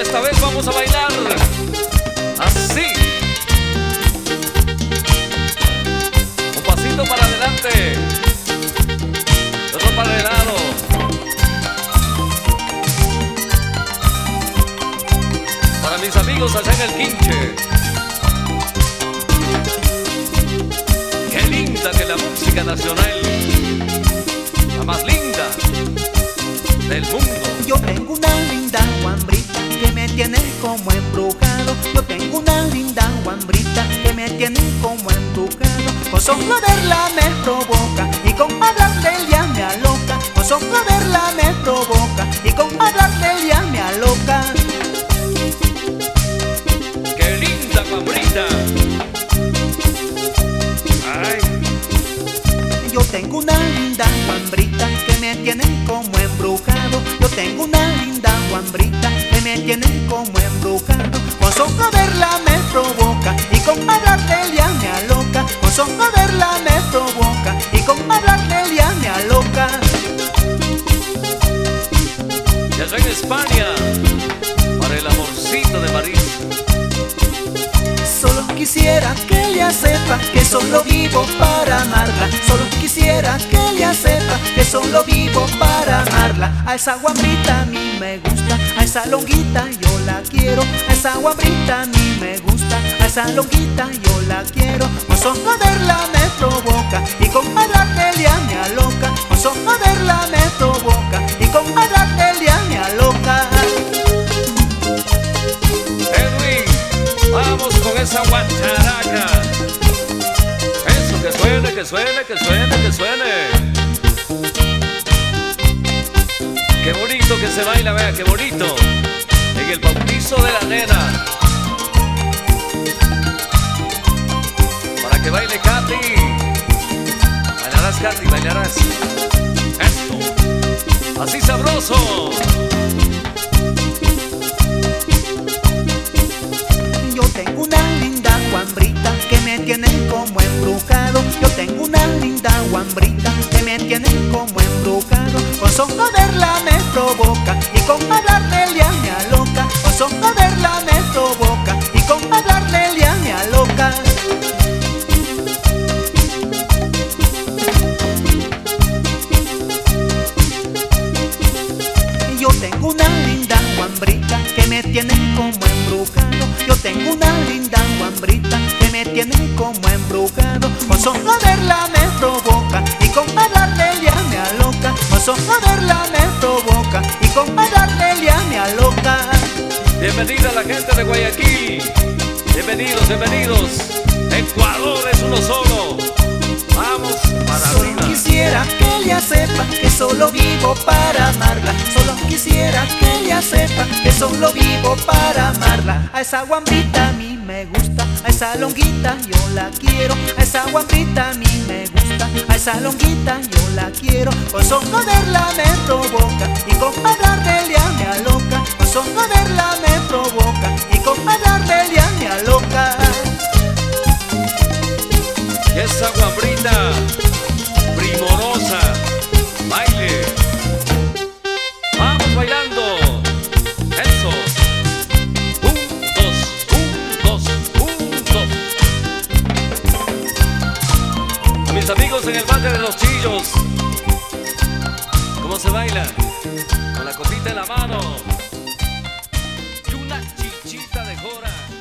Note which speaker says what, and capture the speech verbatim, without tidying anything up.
Speaker 1: esta vez vamos a bailar así. Un pasito para adelante, otro para el lado. Para mis amigos allá en el Quinche. Qué linda que la música nacional, la más linda del mundo.
Speaker 2: Yo tengo una linda guambrita que me tiene como embrujado. Yo tengo una linda guambrita que me tiene como embrujado. Con solo verla me provoca y con hablar de ella me aloca. Con solo verla me provoca y con hablar de ella me aloca.
Speaker 1: ¡Qué linda guambrita! ¡Ay!
Speaker 2: Yo tengo una linda guambrita que me tiene como embrujado. Yo tengo una linda guambrita que me tiene como embrujado. Con solo verla me provoca y con hablar de ella me aloca. Con solo verla me provoca y con hablar de ella me aloca.
Speaker 1: Y allá en España, para el amorcito de París.
Speaker 2: Solo quisiera que ella sepa que solo vivo para amarla. Solo quisiera que ella sepa que solo vivo para amarla. A esa guambrita a mí me gusta, a esa longuita yo la quiero. A esa guambrita a mí me gusta, a esa longuita yo la quiero. Con solo verla me provoca y con hablar de ella me aloca. Con solo verla me provoca y con hablar de ella me aloca.
Speaker 1: Vamos con esa guacharaca. Eso, que suene, que suene, que suene, que suene. Qué bonito que se baila, vea, qué bonito. En el bautizo de la nena. Para que baile Katy. Bailarás, Katy, bailarás. Esto, así sabroso.
Speaker 2: Yo tengo una linda guambrita que me tiene como embrujado. Yo tengo una linda guambrita que me tiene como embrujado. Con solo verla me provoca y con hablar de ella me aloca. Con solo verla me provoca y con hablar de ella me aloca. Yo tengo una linda guambrita que me tiene como embrujado. Yo tengo una linda guambrita que me tiene como embrujado. Con solo verla me provoca y con hablar de ella me aloca. Con solo verla me provoca y con hablar de ella me aloca.
Speaker 1: Bienvenida a la gente de Guayaquil. Bienvenidos, bienvenidos. Ecuador es uno solo. Vamos para
Speaker 2: Solo
Speaker 1: arriba.
Speaker 2: quisiera que ella sepa que solo vivo para amarla. Solo quisiera que ella sepa que solo vivo para amarla. A esa guambrita a mí me gusta, a esa longuita yo la quiero. A esa guambrita a mí me gusta, a esa longuita yo la quiero. Con solo verla me provoca y con hablar de ella me aloca. Con solo verla me provoca y con hablar de ella me aloca.
Speaker 1: Y esa guambrita primorosa, baile. Vamos bailando. Eso. Un, dos, un, dos, un, dos. A mis amigos en el Valle de los Chillos, ¿cómo se baila? Con la cosita en la mano y una chichita de jora.